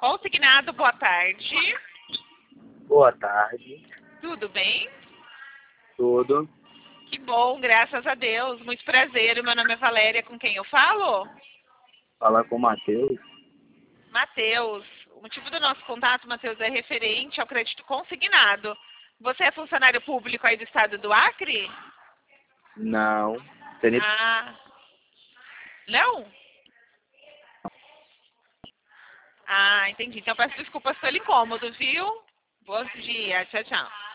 Consignado, boa tarde. Boa tarde. Tudo bem? Tudo. Que bom, graças a Deus. Muito prazer. Meu nome é Valéria, com quem eu falo? Falar com o Matheus. Matheus. O motivo do nosso contato, Matheus, é referente ao crédito consignado. Você é funcionário público aí do estado do Acre? Não. Seria... Ah, não? Ah, entendi. Então peço desculpas pelo incômodo, viu? Bom dia. Tchau, tchau.